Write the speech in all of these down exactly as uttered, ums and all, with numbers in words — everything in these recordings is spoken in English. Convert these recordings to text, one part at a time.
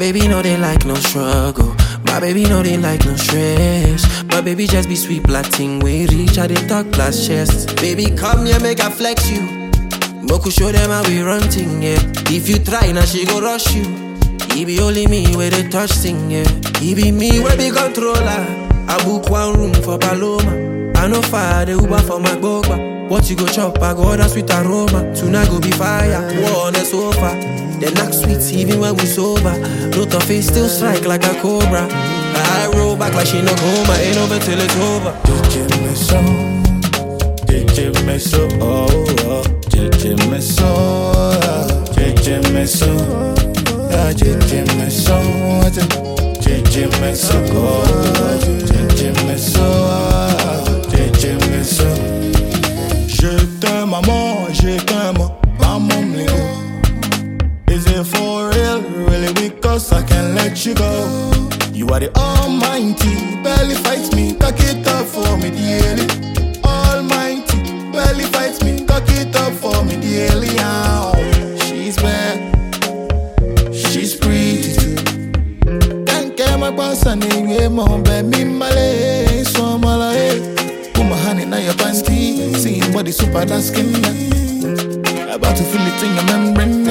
baby know they like no struggle. My baby know they like no stress. My baby just be sweet Latin. We reach out they talk plus chest. Baby come here make I flex you. Moku show them how we run thing, yeah. If you try now she go rush you. He be only me where they touch thing, yeah. He be me where be controller. I book one room for Paloma. I know fire the Uber for my boba. What you go chop, I go order sweet aroma. Tonight go be fire, war on the sofa. The knock sweet even when we sober. Note of face still strike like a cobra. I roll back like she no coma. Ain't over till it's over. D J me so, D J me so, oh oh. D J me so, D J me so, ah D J me so, D J me so, oh D J me so, D J me so. Je t'aime maman, je t'aime, maman me Is it for real, really because I can't let you go? You are the almighty, barely fights me, cock it up for me daily. Almighty, barely fights me, cock it up for me daily. Oh, she's bad, she's pretty too. Can't get my boss and they mom, but me male, so mala. Put my hand in your panty, seeing body super dark skin. About to feel it in your membrane.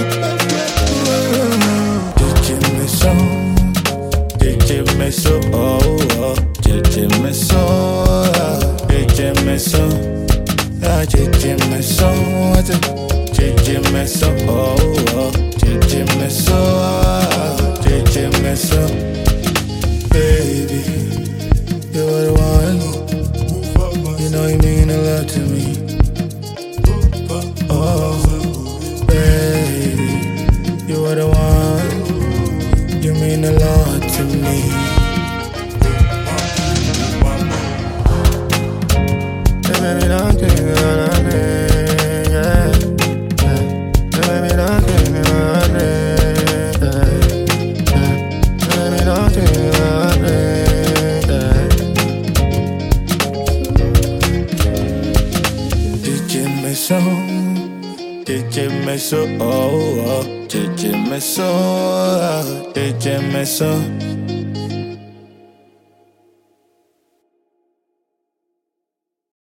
D J me so, D J me so, oh oh. D J me so, D J me so, ah D J me so, D J me so, oh oh. D J me so, D J me so. Baby, you're the one. You know you mean a lot to me. Oh, baby, you are the one. You mean a lot to me. Hey, baby, don't give me all of me, yeah. Hey, baby, don't give me all of me, yeah. Hey, baby, don't give me all of me. D J me so, oh oh. D J me so, D J me so.